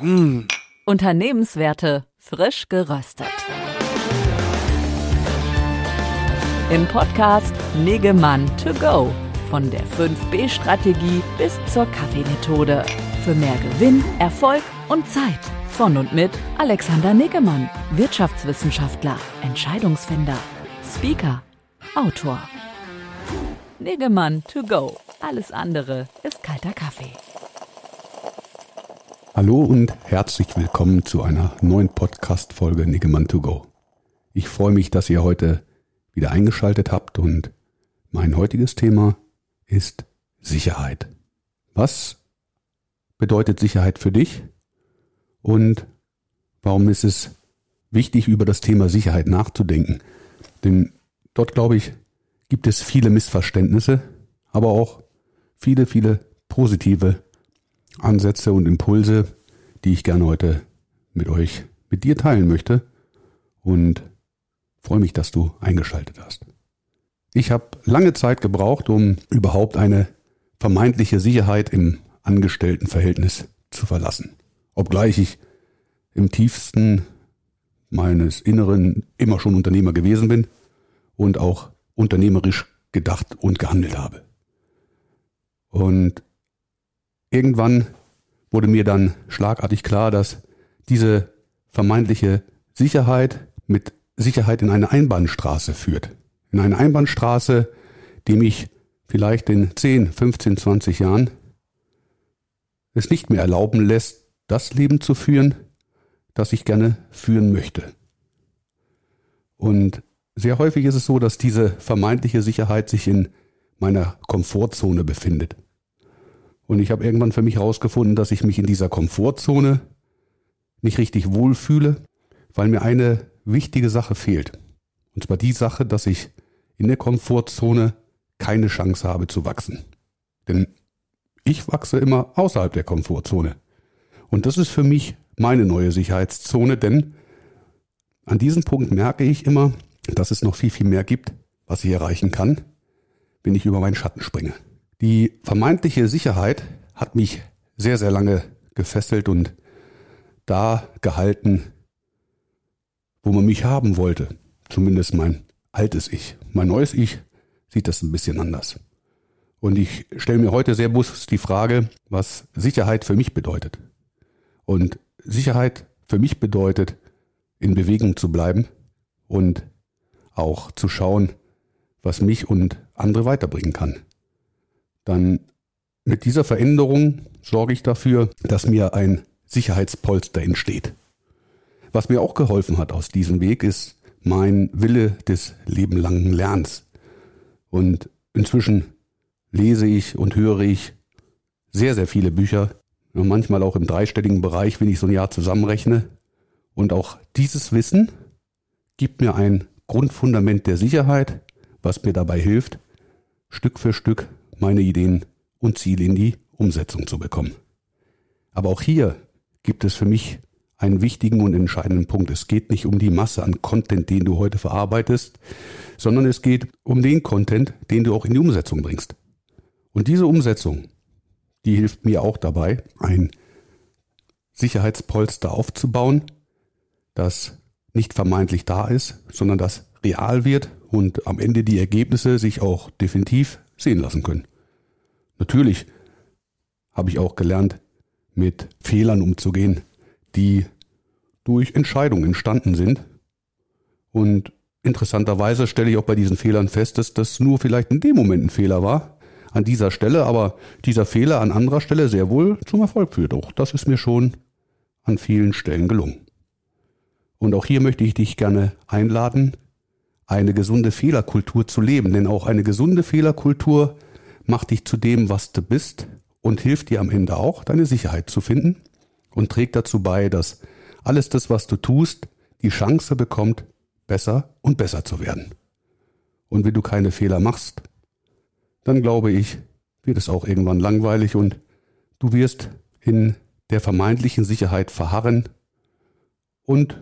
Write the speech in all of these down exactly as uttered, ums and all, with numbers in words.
Mmh. Unternehmenswerte frisch geröstet. Im Podcast Niggemann to go. Von der fünf B Strategie bis zur Kaffeemethode. Für mehr Gewinn, Erfolg und Zeit. Von und mit Alexander Niggemann, Wirtschaftswissenschaftler, Entscheidungsfinder, Speaker, Autor. Niggemann to go. Alles andere ist kalter Kaffee. Hallo und herzlich willkommen zu einer neuen Podcast-Folge Niggemann to go. Ich freue mich, dass ihr heute wieder eingeschaltet habt und mein heutiges Thema ist Sicherheit. Was bedeutet Sicherheit für dich und warum ist es wichtig, über das Thema Sicherheit nachzudenken? Denn dort, glaube ich, gibt es viele Missverständnisse, aber auch viele, viele positive Ansätze und Impulse, die ich gerne heute mit euch, mit dir teilen möchte und freue mich, dass du eingeschaltet hast. Ich habe lange Zeit gebraucht, um überhaupt eine vermeintliche Sicherheit im Angestelltenverhältnis zu verlassen. Obgleich ich im tiefsten meines Inneren immer schon Unternehmer gewesen bin und auch unternehmerisch gedacht und gehandelt habe. Und irgendwann wurde mir dann schlagartig klar, dass diese vermeintliche Sicherheit mit Sicherheit in eine Einbahnstraße führt. In eine Einbahnstraße, die mich vielleicht in zehn, fünfzehn, zwanzig Jahren es nicht mehr erlauben lässt, das Leben zu führen, das ich gerne führen möchte. Und sehr häufig ist es so, dass diese vermeintliche Sicherheit sich in meiner Komfortzone befindet. Und ich habe irgendwann für mich herausgefunden, dass ich mich in dieser Komfortzone nicht richtig wohlfühle, weil mir eine wichtige Sache fehlt. Und zwar die Sache, dass ich in der Komfortzone keine Chance habe zu wachsen. Denn ich wachse immer außerhalb der Komfortzone. Und das ist für mich meine neue Sicherheitszone, denn an diesem Punkt merke ich immer, dass es noch viel, viel mehr gibt, was ich erreichen kann, wenn ich über meinen Schatten springe. Die vermeintliche Sicherheit hat mich sehr, sehr lange gefesselt und da gehalten, wo man mich haben wollte. Zumindest mein altes Ich. Mein neues Ich sieht das ein bisschen anders. Und ich stelle mir heute sehr bewusst die Frage, was Sicherheit für mich bedeutet. Und Sicherheit für mich bedeutet, in Bewegung zu bleiben und auch zu schauen, was mich und andere weiterbringen kann. Dann mit dieser Veränderung sorge ich dafür, dass mir ein Sicherheitspolster entsteht. Was mir auch geholfen hat aus diesem Weg, ist mein Wille des lebenlangen Lernens. Und inzwischen lese ich und höre ich sehr, sehr viele Bücher, manchmal auch im dreistelligen Bereich, wenn ich so ein Jahr zusammenrechne. Und auch dieses Wissen gibt mir ein Grundfundament der Sicherheit, was mir dabei hilft, Stück für Stück meine Ideen und Ziele in die Umsetzung zu bekommen. Aber auch hier gibt es für mich einen wichtigen und entscheidenden Punkt. Es geht nicht um die Masse an Content, den du heute verarbeitest, sondern es geht um den Content, den du auch in die Umsetzung bringst. Und diese Umsetzung, die hilft mir auch dabei, ein Sicherheitspolster aufzubauen, das nicht vermeintlich da ist, sondern das real wird und am Ende die Ergebnisse sich auch definitiv sehen lassen können. Natürlich habe ich auch gelernt, mit Fehlern umzugehen, die durch Entscheidungen entstanden sind. Und interessanterweise stelle ich auch bei diesen Fehlern fest, dass das nur vielleicht in dem Moment ein Fehler war, an dieser Stelle, aber dieser Fehler an anderer Stelle sehr wohl zum Erfolg führt. Auch das ist mir schon an vielen Stellen gelungen. Und auch hier möchte ich dich gerne einladen, eine gesunde Fehlerkultur zu leben. Denn auch eine gesunde Fehlerkultur macht dich zu dem, was du bist und hilft dir am Ende auch, deine Sicherheit zu finden und trägt dazu bei, dass alles das, was du tust, die Chance bekommt, besser und besser zu werden. Und wenn du keine Fehler machst, dann glaube ich, wird es auch irgendwann langweilig und du wirst in der vermeintlichen Sicherheit verharren und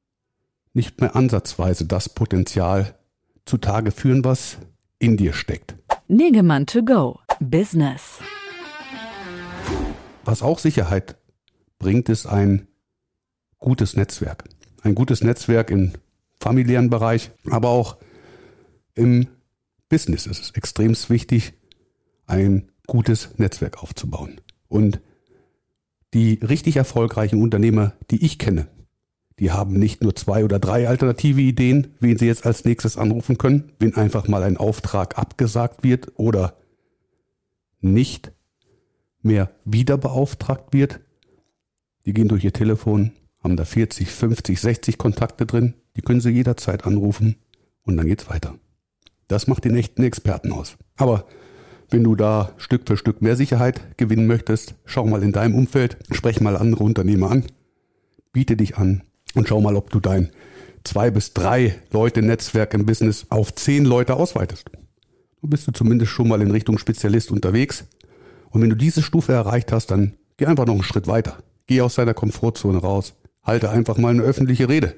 nicht mehr ansatzweise das Potenzial zutage führen, was in dir steckt. Niggemann to go. Business. Was auch Sicherheit bringt es ein gutes Netzwerk. Ein gutes Netzwerk im familiären Bereich, aber auch im Business. Es ist extrem wichtig, ein gutes Netzwerk aufzubauen. Und die richtig erfolgreichen Unternehmer, die ich kenne, die haben nicht nur zwei oder drei alternative Ideen, wen sie jetzt als nächstes anrufen können, wenn einfach mal ein Auftrag abgesagt wird oder nicht mehr wieder beauftragt wird. Die gehen durch ihr Telefon, haben da vierzig, fünfzig, sechzig Kontakte drin, die können sie jederzeit anrufen und dann geht's weiter. Das macht den echten Experten aus. Aber wenn du da Stück für Stück mehr Sicherheit gewinnen möchtest, schau mal in deinem Umfeld, sprech mal andere Unternehmer an, biete dich an und schau mal, ob du dein zwei bis drei Leute Netzwerk im Business auf zehn Leute ausweitest. Du bist du zumindest schon mal in Richtung Spezialist unterwegs. Und wenn du diese Stufe erreicht hast, dann geh einfach noch einen Schritt weiter. Geh aus deiner Komfortzone raus. Halte einfach mal eine öffentliche Rede.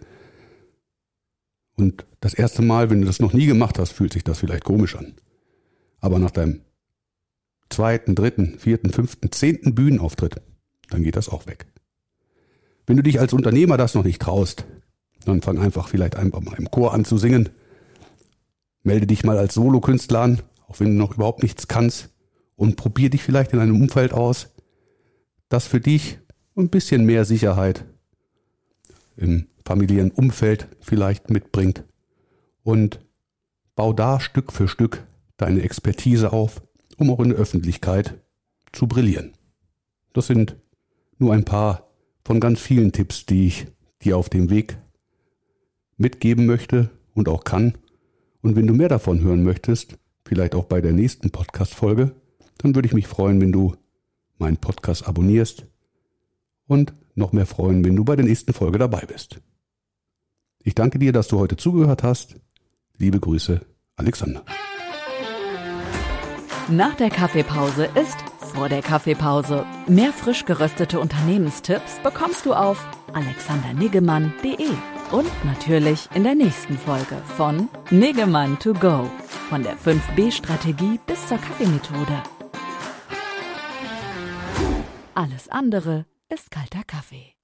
Und das erste Mal, wenn du das noch nie gemacht hast, fühlt sich das vielleicht komisch an. Aber nach deinem zweiten, dritten, vierten, fünften, zehnten Bühnenauftritt, dann geht das auch weg. Wenn du dich als Unternehmer das noch nicht traust, dann fang einfach vielleicht einfach mal im Chor an zu singen. Melde dich mal als Solokünstler an, auch wenn du noch überhaupt nichts kannst, und probier dich vielleicht in einem Umfeld aus, das für dich ein bisschen mehr Sicherheit im familiären Umfeld vielleicht mitbringt, und bau da Stück für Stück deine Expertise auf, um auch in der Öffentlichkeit zu brillieren. Das sind nur ein paar von ganz vielen Tipps, die ich dir auf dem Weg mitgeben möchte und auch kann. Und wenn du mehr davon hören möchtest, vielleicht auch bei der nächsten Podcast-Folge, dann würde ich mich freuen, wenn du meinen Podcast abonnierst und noch mehr freuen, wenn du bei der nächsten Folge dabei bist. Ich danke dir, dass du heute zugehört hast. Liebe Grüße, Alexander. Nach der Kaffeepause ist vor der Kaffeepause. Mehr frisch geröstete Unternehmenstipps bekommst du auf alexander niggemann punkt de und natürlich in der nächsten Folge von Niggemann to go, von der fünf B Strategie bis zur Kaffeemethode. Alles andere ist kalter Kaffee.